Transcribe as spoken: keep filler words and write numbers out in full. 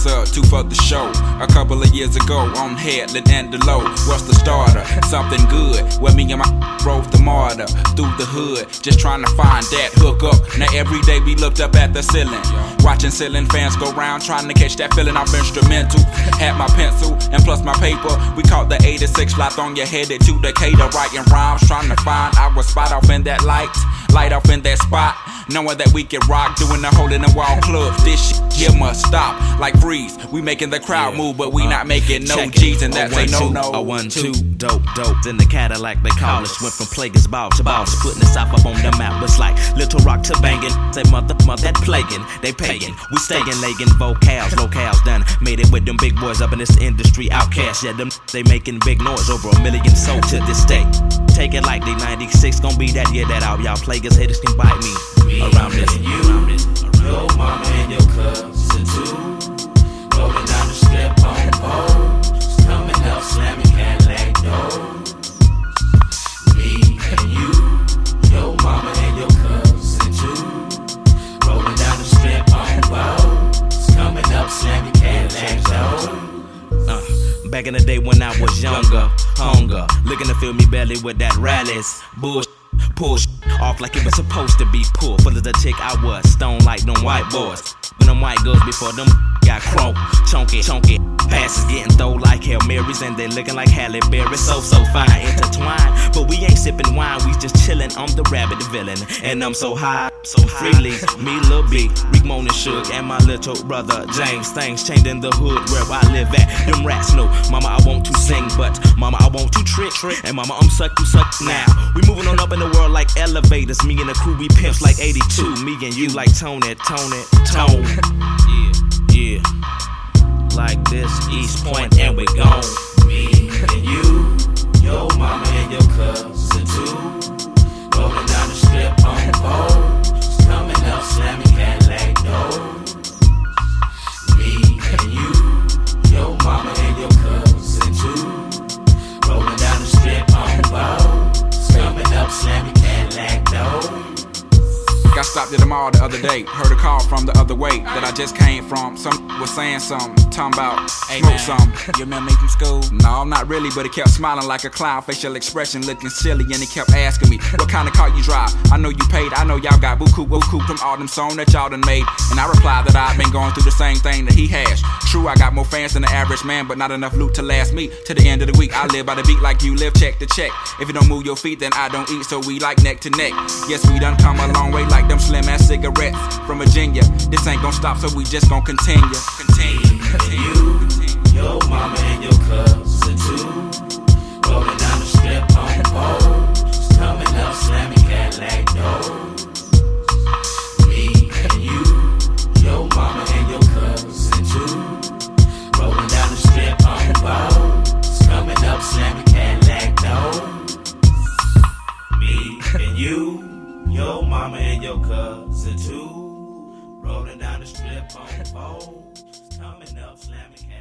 sub, two for the show. A couple of years ago, on Headland and the low. What's the starter? Something good. Where me and my drove the martyr through the hood, just trying to find that hook up. Now every day we looked up at the ceiling, watching ceiling fans go round, trying to catch that feeling off instrumental. Had my pencil and plus my paper. We caught the eighty-six flight on your headed to Decatur, writing rhymes, trying to find our spot off in that light, light off in that spot. Knowing that we can rock, doing the hole in the wall club. This shit here must stop, like freeze. We making the crowd move, but we uh, not making no G's, and that's a no no. A one two, dope dope. Then the Cadillac they call us. Went from Plagueis ball to balls, putting the South up on the map. It's like Little Rock to banging. Say mother mother that plaguing, they pagan. We staying legging vocals, locales done. Made it with them big boys up in this industry. Outcasts, yeah, them they making big noise. Over a million sold to this day. Take it like they ninety-six, gon' be that year that out. Y'all Plagueis haters can bite me. Around this, you, around this, your mama and your cousin too. Rolling down the strip on poles, coming up slamming Cadillac doors. Me and you, your mama and your cousin too. Rolling down the strip on poles, coming up slamming Cadillac doors. Uh, back in the day when I was younger, hunger, looking to fill me belly with that rallies, bullshit. Push off like it was supposed to be pulled. Full of the tick I was, stone like them white boys. When them white girls before them got crunk, chunky, chunky. Passes getting throw like Hail Marys, and they looking like Halle Berry. So, so fine, intertwined. But we ain't sipping wine, we just chillin'. I'm the rabbit villain, and I'm so high, so freely. Me, Lil B, Rick Moan and Suge, and my little brother James. Things changed in the hood where I live at. Them rats know, mama, I want to sing, but mama, I want to trick. And mama, I'm suck, you suck now. We moving on up in the world like elevators. Me and the crew, we pimps like eighty-two. Me and you like Tony, Tony, Tone. Yeah, yeah. Like this, East Point, and we gone. Me and you, your mama and your cousin too. Rolling down the strip on poles, coming up slamming Cadillac doors. Me and you, your mama and your cousin too. Rolling down the strip on poles, coming up slamming Cadillac doors. Got stopped at the mall the other day. Heard a call from the other way that I just came from. Some was saying something, talking about hey smoke some. You remember me from school? No, not really, but he kept smiling like a clown, facial expression looking silly, and he kept asking me, what kind of car you drive? I know you paid, I know y'all got buku buku from all them songs that y'all done made. And I replied that I've been going through the same thing that he has. True, I got more fans than the average man, but not enough loot to last me to the end of the week. I live by the beat like you live, check to check. If you don't move your feet, then I don't eat, so we like neck to neck. Yes, we done come a long way like them slim ass cigarettes from Virginia. This ain't gon' stop, so we just gon' continue. Continue, continue. You, your mama and your cousin too. Rolling down the strip on poles, coming up slamming Cadillac doors. Me and you, your mama and your cousin too. Rolling down the strip on poles, coming up slamming Cadillac doors. Me and you. Your mama and your cousin too. Rolling down the strip on poles, coming up slamming.